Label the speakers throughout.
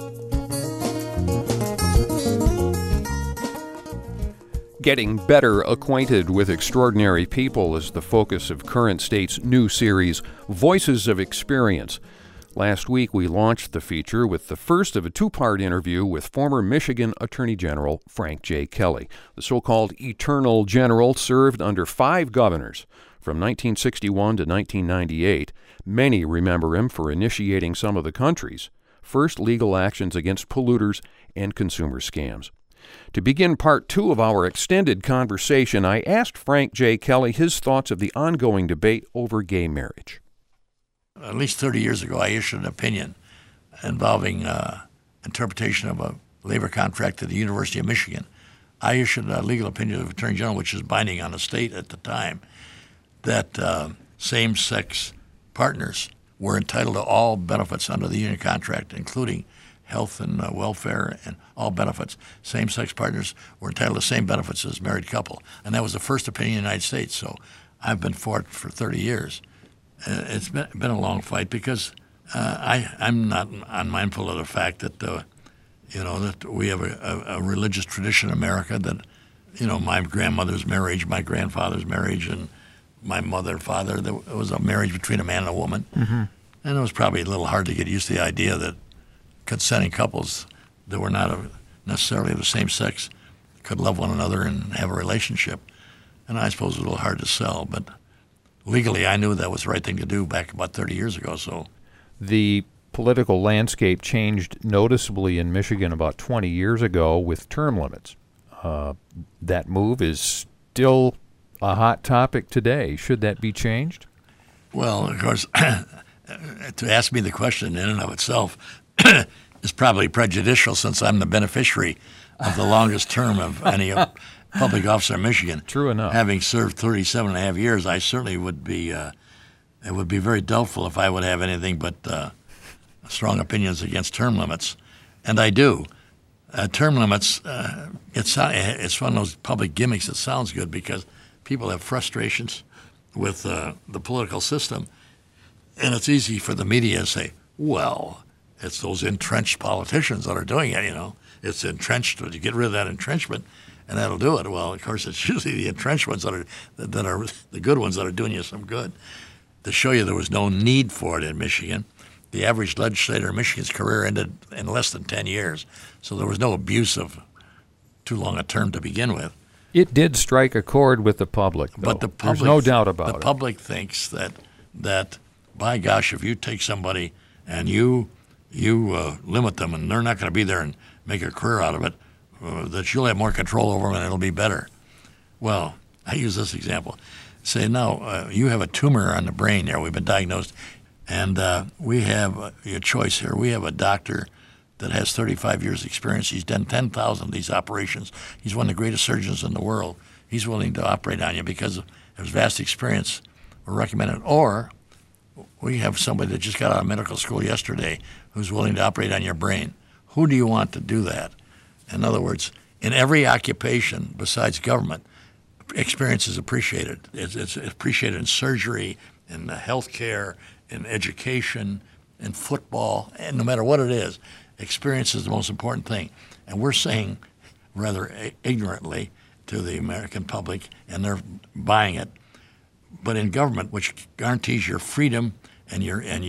Speaker 1: Getting better acquainted with extraordinary people is the focus of Current State's new series, Voices of Experience. Last week, we launched the feature with the first of a two-part interview with former Michigan Attorney General Frank J. Kelly. The so-called Eternal General served under 5 governors from 1961 to 1998. Many remember him for initiating some of the country's first legal actions against polluters and consumer scams. To begin part 2 of our extended conversation, I asked Frank J. Kelly his thoughts of the ongoing debate over gay marriage.
Speaker 2: At least 30 years ago, I issued an opinion involving interpretation of a labor contract at the University of Michigan. I issued a legal opinion of Attorney General, which is binding on the state at the time, that same-sex partners were entitled to all benefits under the union contract, including health and welfare and all benefits. Same-sex partners were entitled to the same benefits as married couple. And that was the first opinion in the United States. So I've been for it for 30 years. It's been a long fight because I'm not unmindful of the fact that, that we have a religious tradition in America that, my grandmother's marriage, my grandfather's marriage, and my mother, father, there was a marriage between a man and a woman. Mm-hmm. And it was probably a little hard to get used to the idea that consenting couples that were not necessarily of the same sex could love one another and have a relationship. And I suppose it was a little hard to sell, but legally I knew that was the right thing to do back about 30 years ago. So
Speaker 1: the political landscape changed noticeably in Michigan about 20 years ago with term limits. That move is still a hot topic today. Should that be changed?
Speaker 2: Well, of course, to ask me the question in and of itself is probably prejudicial since I'm the beneficiary of the longest term of any public officer in Michigan.
Speaker 1: True enough.
Speaker 2: Having served 37 and a half years, I certainly would be it would be very doubtful if I would have anything but strong opinions against term limits. And I do. Term limits, it's one of those public gimmicks that sounds good because people have frustrations with the political system. And it's easy for the media to say, well, it's those entrenched politicians that are doing it, It's entrenched. You get rid of that entrenchment, and that'll do it. Well, of course, it's usually the entrenched ones that are the good ones that are doing you some good. To show you there was no need for it in Michigan, the average legislator in Michigan's career ended in less than 10 years. So there was no abuse of too long a term to begin with.
Speaker 1: It did strike a chord with the public, though.
Speaker 2: But the public,
Speaker 1: there's no doubt about it.
Speaker 2: The public thinks that, by gosh, if you take somebody and you limit them and they're not going to be there and make a career out of it, that you'll have more control over them and it'll be better. Well, I use this example. Say, now, you have a tumor on the brain there. We've been diagnosed, and we have a choice here. We have a doctor that has 35 years experience. He's done 10,000 of these operations. He's one of the greatest surgeons in the world. He's willing to operate on you because of his vast experience. We're recommended. Or we have somebody that just got out of medical school yesterday who's willing to operate on your brain. Who do you want to do that? In other words, in every occupation besides government, experience is appreciated. It's appreciated in surgery, in healthcare, in education, in football, and no matter what it is, experience is the most important thing. And we're saying rather ignorantly to the American public, and they're buying it, but in government, which guarantees your freedom and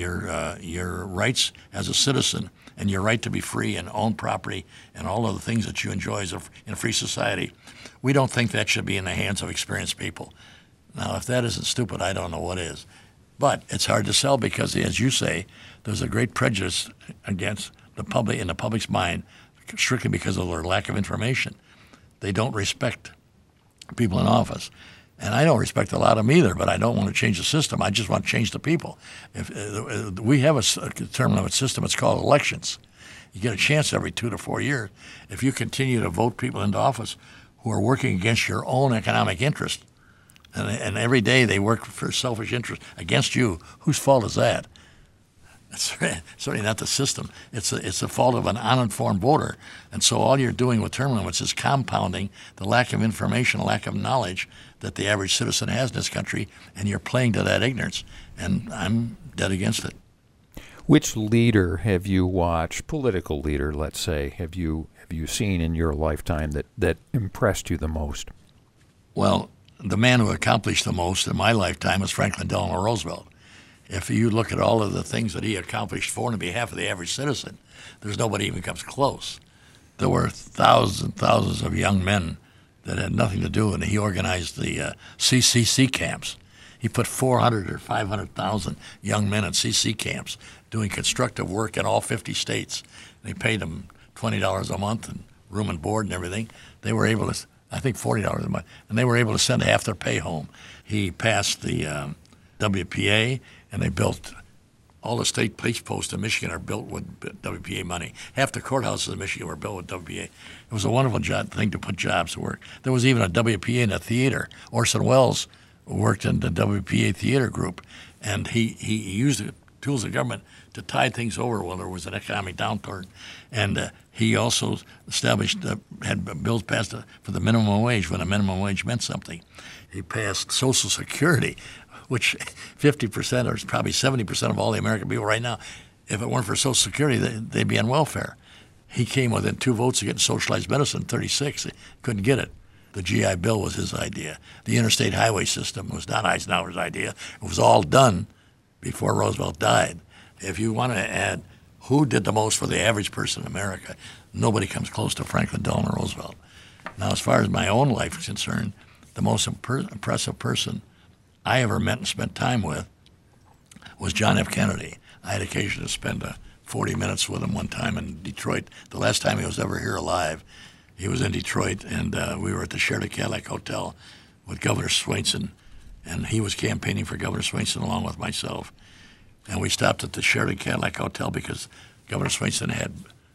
Speaker 2: your rights as a citizen, and your right to be free and own property and all of the things that you enjoy in a free society, we don't think that should be in the hands of experienced people. Now, if that isn't stupid, I don't know what is. But it's hard to sell because, as you say, there's a great prejudice against the public in the public's mind strictly because of their lack of information. They don't respect people in office. And I don't respect a lot of them either, but I don't want to change the system. I just want to change the people. If we have a term limit system, it's called elections. You get a chance every 2 to 4 years. If you continue to vote people into office who are working against your own economic interest, and every day they work for selfish interest against you, whose fault is that? It's certainly not the system. It's the fault of an uninformed voter. And so all you're doing with term limits is compounding the lack of information, lack of knowledge that the average citizen has in this country, and you're playing to that ignorance. And I'm dead against it.
Speaker 1: Which leader have you watched, political leader, let's say, have you seen in your lifetime that impressed you the most?
Speaker 2: Well, the man who accomplished the most in my lifetime was Franklin Delano Roosevelt. If you look at all of the things that he accomplished for and on behalf of the average citizen, there's nobody even comes close. There were thousands and thousands of young men that had nothing to do, and he organized the CCC camps. He put 400 or 500,000 young men in CC camps doing constructive work in all 50 states. They paid them $20 a month and room and board and everything. They were able to, I think $40 a month, and they were able to send half their pay home. He passed the WPA, and they built all the state police posts in Michigan are built with WPA money. Half the courthouses in Michigan were built with WPA. It was a wonderful thing to put jobs to work. There was even a WPA in a theater. Orson Welles worked in the WPA theater group, and he used the tools of government to tide things over when there was an economic downturn. And he also established, had bills passed for the minimum wage when a minimum wage meant something. He passed Social Security, which 50% or probably 70% of all the American people right now, if it weren't for Social Security, they'd be on welfare. He came within 2 votes of getting socialized medicine in 36. He couldn't get it. The GI Bill was his idea. The interstate highway system was not Eisenhower's idea. It was all done before Roosevelt died. If you want to add who did the most for the average person in America, nobody comes close to Franklin Delano Roosevelt. Now, as far as my own life is concerned, the most impressive person I ever met and spent time with was John F. Kennedy. I had occasion to spend 40 minutes with him one time in Detroit. The last time he was ever here alive, he was in Detroit, and we were at the Sheraton Cadillac Hotel with Governor Swainson, and he was campaigning for Governor Swainson along with myself. And we stopped at the Sheraton Cadillac Hotel because Governor Swainson had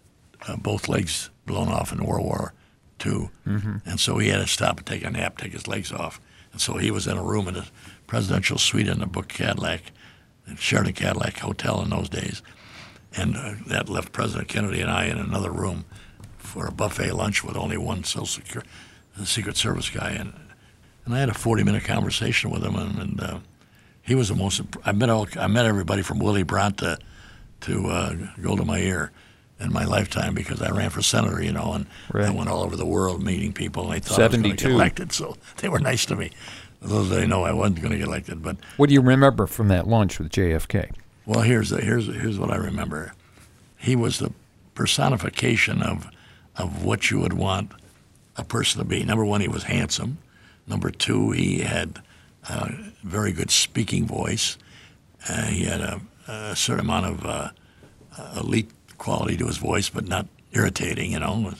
Speaker 2: both legs blown off in World War II, and so he had to stop and take a nap, take his legs off. And so he was in a room in a presidential suite in the book Cadillac, the Sheraton Cadillac Hotel in those days. And that left President Kennedy and I in another room for a buffet lunch with only one Secret Service guy. And I had a 40-minute conversation with him, and he was the most. I met everybody from Willy Brandt to Golda Meir in my lifetime because I ran for senator, and I went all over the world meeting people, and they thought I was going to get elected, so they were nice to me. Those they know I wasn't going to get elected. But
Speaker 1: what do you remember from that lunch with JFK?
Speaker 2: Well, here's what I remember. He was the personification of what you would want a person to be. Number one, he was handsome. Number two, he had a very good speaking voice. He had a certain amount of elite quality to his voice, but not irritating,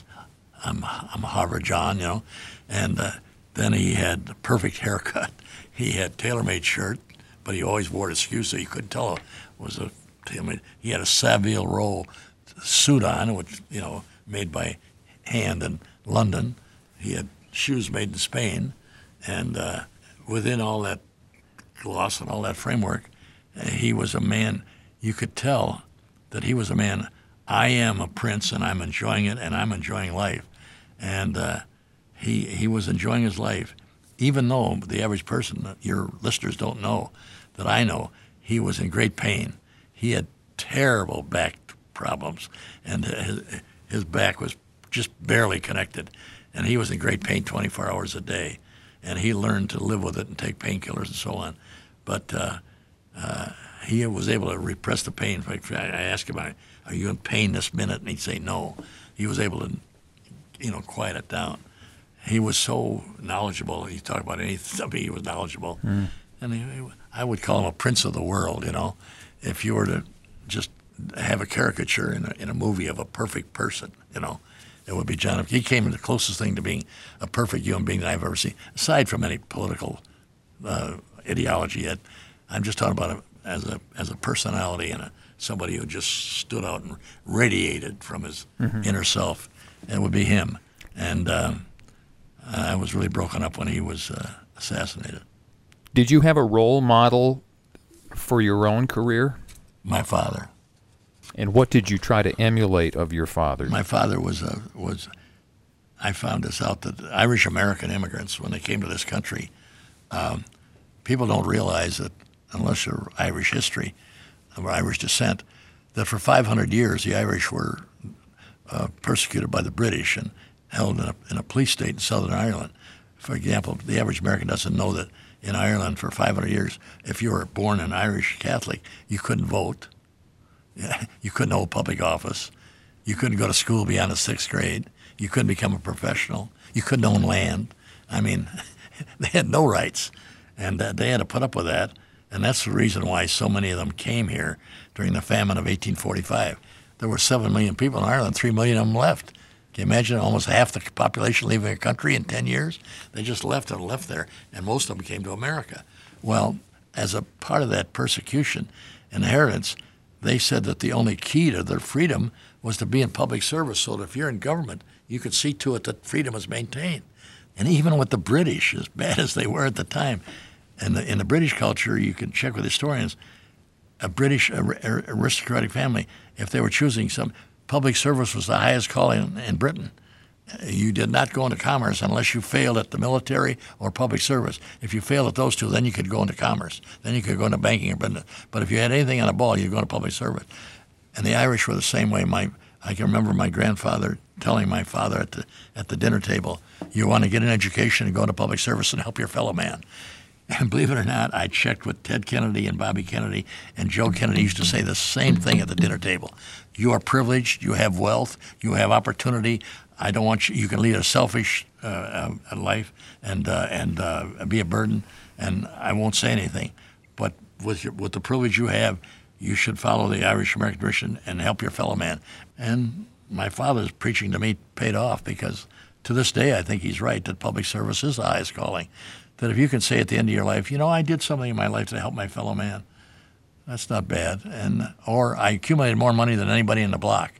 Speaker 2: I'm Harvard John, and then he had the perfect haircut. He had tailor-made shirt, but he always wore it askew, so you couldn't tell it was a tailor-made. He had a Savile Row suit on, which, made by hand in London. He had shoes made in Spain, and within all that gloss and all that framework, he was a man, you could tell that he was a man, I am a prince and I'm enjoying it and I'm enjoying life. And he was enjoying his life, even though the average person, your listeners don't know that I know, he was in great pain. He had terrible back problems, and his back was just barely connected. And he was in great pain 24 hours a day. And he learned to live with it and take painkillers and so on. But he was able to repress the pain. I asked him, are you in pain this minute? And he'd say no. He was able to, quiet it down. He was so knowledgeable. He talked about anything. He was knowledgeable. And I would call him a prince of the world, If you were to just have a caricature in a movie of a perfect person, it would be John F. He came the closest thing to being a perfect human being that I've ever seen, aside from any political ideology. I'm just talking about him as a personality and somebody who just stood out and radiated from his inner self. It would be him. And I was really broken up when he was assassinated.
Speaker 1: Did you have a role model for your own career?
Speaker 2: My father.
Speaker 1: And what did you try to emulate of your father?
Speaker 2: My father was I found this out, that Irish American immigrants, when they came to this country, people don't realize that unless you're Irish history or Irish descent, that for 500 years the Irish were persecuted by the British and held in a police state in Southern Ireland. For example, the average American doesn't know that in Ireland for 500 years, if you were born an Irish Catholic, you couldn't vote, you couldn't hold public office, you couldn't go to school beyond the 6th grade, you couldn't become a professional, you couldn't own land. I mean, they had no rights, and they had to put up with that. And that's the reason why so many of them came here during the famine of 1845. There were 7 million people in Ireland, 3 million of them left. Can you imagine almost half the population leaving a country in 10 years? They just left there, and most of them came to America. Well, as a part of that persecution and inheritance, they said that the only key to their freedom was to be in public service, so that if you're in government, you could see to it that freedom is maintained. And even with the British, as bad as they were at the time, and in the British culture, you can check with historians, a British aristocratic family, if they were choosing some, public service was the highest calling in Britain. You did not go into commerce unless you failed at the military or public service. If you failed at those two, then you could go into commerce. Then you could go into banking or business. But if you had anything on a ball, you'd go into public service. And the Irish were the same way. I can remember my grandfather telling my father at the dinner table, you want to get an education and go into public service and help your fellow man. And believe it or not, I checked with Ted Kennedy and Bobby Kennedy, and Joe Kennedy used to say the same thing at the dinner table. You are privileged, you have wealth, you have opportunity. I don't want you. You can lead a selfish life and be a burden, and I won't say anything. But with the privilege you have, you should follow the Irish American tradition and help your fellow man. And my father's preaching to me paid off, because to this day I think he's right that public service is the highest calling. That if you can say at the end of your life, I did something in my life to help my fellow man, that's not bad. Or I accumulated more money than anybody in the block.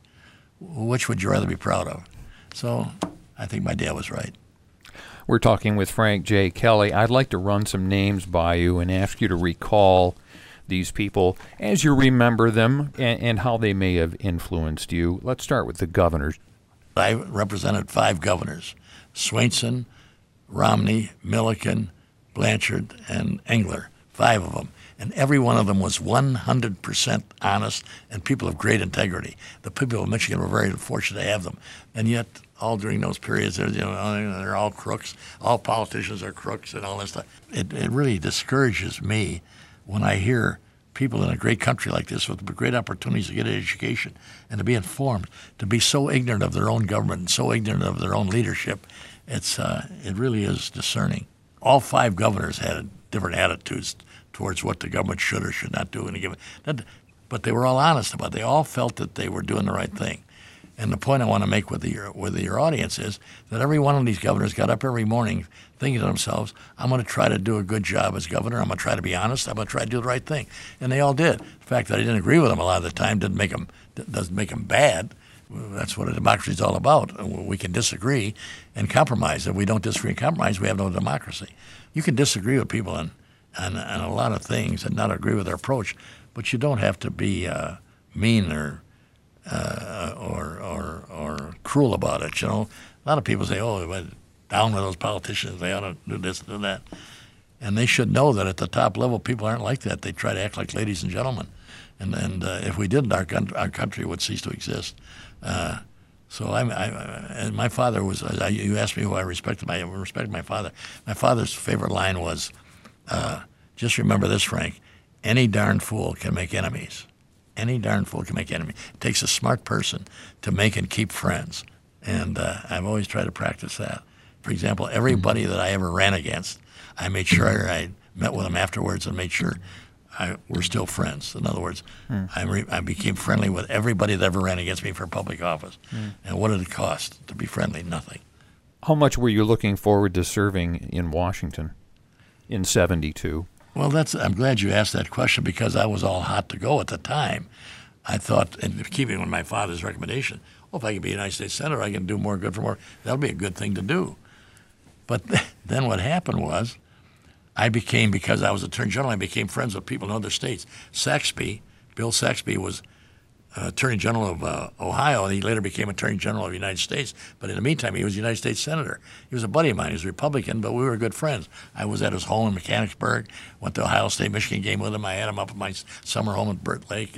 Speaker 2: Which would you rather be proud of? So I think my dad was right.
Speaker 1: We're talking with Frank J. Kelly. I'd like to run some names by you and ask you to recall these people as you remember them and how they may have influenced you. Let's start with the governors.
Speaker 2: I represented 5 governors: Swainson, Romney, Milliken, Blanchard, and Engler, 5 of them. And every one of them was 100% honest and people of great integrity. The people of Michigan were very fortunate to have them. And yet, all during those periods, they're all crooks. All politicians are crooks and all this stuff. It really discourages me when I hear people in a great country like this with great opportunities to get an education and to be informed, to be so ignorant of their own government and so ignorant of their own leadership. It really is discerning. All 5 governors had different attitudes towards what the government should or should not do in a given. But they were all honest about it. They all felt that they were doing the right thing. And the point I want to make with your audience is that every one of these governors got up every morning thinking to themselves, I'm going to try to do a good job as governor. I'm going to try to be honest. I'm going to try to do the right thing. And they all did. The fact that I didn't agree with them a lot of the time doesn't make them bad. That's what a democracy is all about. We can disagree and compromise. If we don't disagree and compromise, we have no democracy. You can disagree with people on a lot of things and not agree with their approach, but you don't have to be mean or cruel about it. A lot of people say, "Oh, down with those politicians. They ought to do this and do that," and they should know that at the top level, people aren't like that. They try to act like ladies and gentlemen, and if we didn't, our country would cease to exist. So and my father was. You asked me who I respected. I respected my father. My father's favorite line was, "Just remember this, Frank. Any darn fool can make enemies. Any darn fool can make enemies. It takes a smart person to make and keep friends." And I've always tried to practice that. For example, everybody that I ever ran against, I made sure I met with them afterwards and made sure we're still friends. In other words, I became friendly with everybody that ever ran against me for public office. And what did it cost to be friendly? Nothing.
Speaker 1: How much were you looking forward to serving in Washington in 72?
Speaker 2: Well, I'm glad you asked that question, because I was all hot to go at the time. I thought, in keeping with my father's recommendation, if I could be a United States Senator, I can do more good for more. That would be a good thing to do. But then what happened was, because I was Attorney General, I became friends with people in other states. Bill Saxby was Attorney General of Ohio, and he later became Attorney General of the United States. But in the meantime, he was a United States Senator. He was a buddy of mine. He was a Republican, but we were good friends. I was at his home in Mechanicsburg, went to Ohio State-Michigan game with him. I had him up at my summer home at Burt Lake, and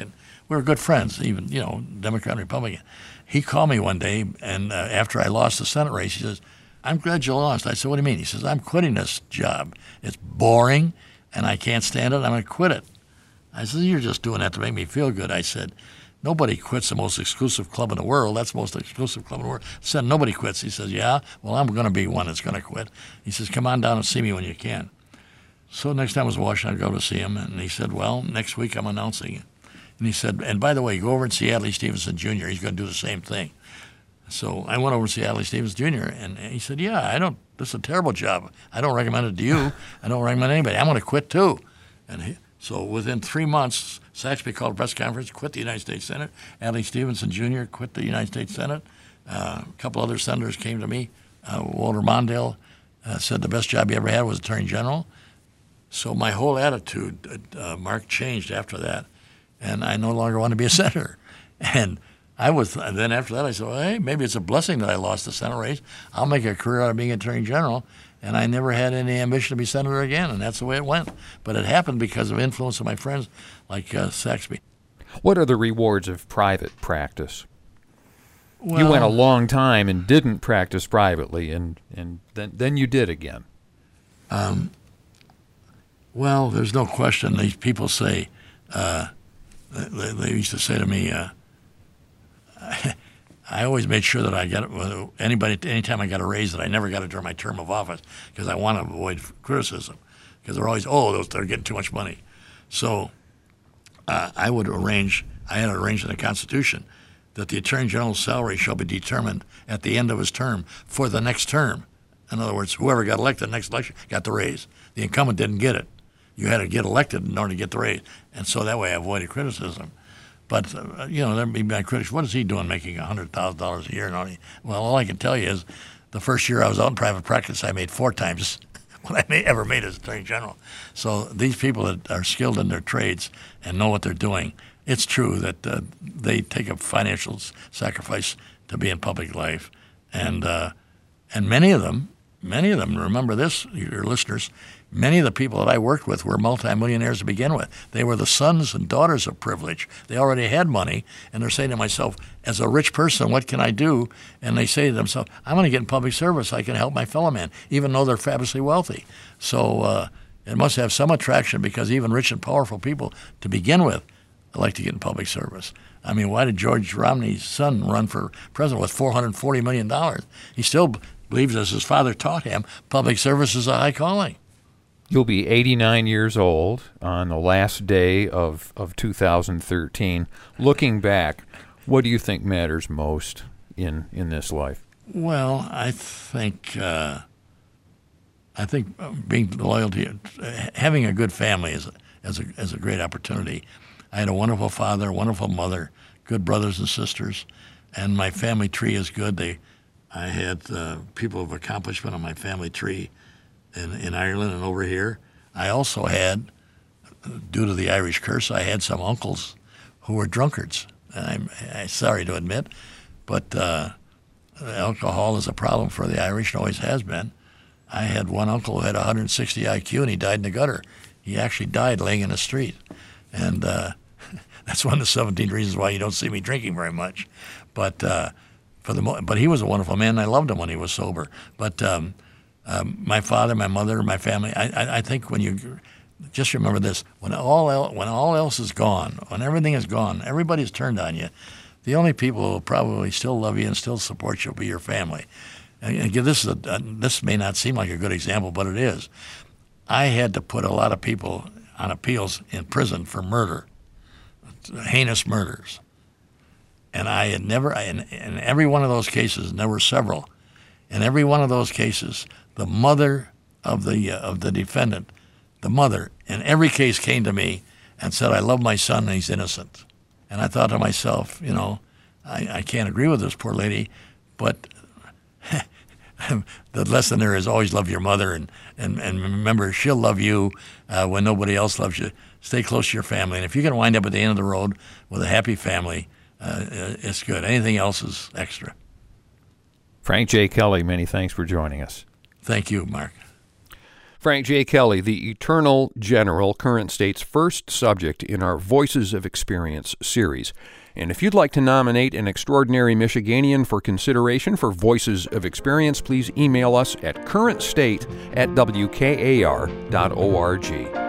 Speaker 2: we were good friends, even, Democrat and Republican. He called me one day, and after I lost the Senate race, he says, "I'm glad you lost." I said, "What do you mean?" He says, "I'm quitting this job. It's boring, and I can't stand it. I'm going to quit it." I said, "You're just doing that to make me feel good." I said, "Nobody quits the most exclusive club in the world. That's the most exclusive club in the world." I said, "Nobody quits." He says, "Yeah, well, I'm going to be one that's going to quit." He says, "Come on down and see me when you can." So next time I was in Washington, I'd go to see him, and he said, "Well, next week I'm announcing it." And he said, "And by the way, go over and see Adlai Stevenson Jr. He's going to do the same thing." So I went over to see Adlai Stevenson Jr., and he said, "Yeah, this is a terrible job. I don't recommend it to you. I don't recommend anybody. I'm going to quit too." So within 3 months, Saxby called a press conference, quit the United States Senate. Adlai Stevenson Jr. quit the United States Senate. A couple other senators came to me. Walter Mondale said the best job he ever had was Attorney General. So my whole attitude, Mark, changed after that, and I no longer want to be a senator. And then after that I said, well, hey, maybe it's a blessing that I lost the Senate race. I'll make a career out of being Attorney General. And I never had any ambition to be senator again, and that's the way it went. But it happened because of influence of my friends like Saxby.
Speaker 1: What are the rewards of private practice?
Speaker 2: Well,
Speaker 1: you went a long time and didn't practice privately, and then you did again.
Speaker 2: Well, there's no question. These people say, they used to say to me, I always made sure that I got anytime I got a raise, that I never got it during my term of office, because I want to avoid criticism. Because they're always, they're getting too much money. So I had arranged in the Constitution that the Attorney General's salary shall be determined at the end of his term for the next term. In other words, whoever got elected the next election got the raise. The incumbent didn't get it. You had to get elected in order to get the raise. And so that way I avoided criticism. But, there'd be my critics, what is he doing making $100,000 a year? Well, all I can tell you is the first year I was out in private practice, I made 4 times what I ever made as Attorney General. So these people that are skilled in their trades and know what they're doing, it's true that they take a financial sacrifice to be in public life. And many of them, remember this, your listeners, many of the people that I worked with were multimillionaires to begin with. They were the sons and daughters of privilege. They already had money, and they're saying to myself, as a rich person, what can I do? And they say to themselves, I'm going to get in public service. I can help my fellow man, even though they're fabulously wealthy. So it must have some attraction, because even rich and powerful people, to begin with, like to get in public service. I mean, why did George Romney's son run for president with $440 million? He still believes, as his father taught him, public service is a high calling.
Speaker 1: You'll be 89 years old on the last day of 2013. Looking back, what do you think matters most in this life?
Speaker 2: Well, I think being loyal to having a good family is a great opportunity. I had a wonderful father, a wonderful mother, good brothers and sisters, and my family tree is good. I had people of accomplishment on my family tree in Ireland and over here. I also had, due to the Irish curse, I had some uncles who were drunkards. And I'm sorry to admit, but alcohol is a problem for the Irish and always has been. I had one uncle who had 160 IQ, and he died in the gutter. He actually died laying in the street. And that's one of the 17 reasons why you don't see me drinking very much. But but he was a wonderful man, and I loved him when he was sober. But my father, my mother, my family, I think when you just remember this, when all else is gone, when everything is gone, everybody's turned on you, the only people who will probably still love you and still support you will be your family. And this may not seem like a good example, but it is. I had to put a lot of people on appeals in prison for murder, heinous murders. And I had never, in every one of those cases, and there were several, in every one of those cases, the mother of the defendant, the mother, in every case came to me and said, I love my son and he's innocent. And I thought to myself, I can't agree with this poor lady, but the lesson there is always love your mother, and remember, she'll love you when nobody else loves you. Stay close to your family. And if you can wind up at the end of the road with a happy family, it's good. Anything else is extra.
Speaker 1: Frank J. Kelly, many thanks for joining us.
Speaker 2: Thank you, Mark.
Speaker 1: Frank J. Kelly, the Eternal General, Current State's first subject in our Voices of Experience series. And if you'd like to nominate an extraordinary Michiganian for consideration for Voices of Experience, please email us at currentstate@wkar.org.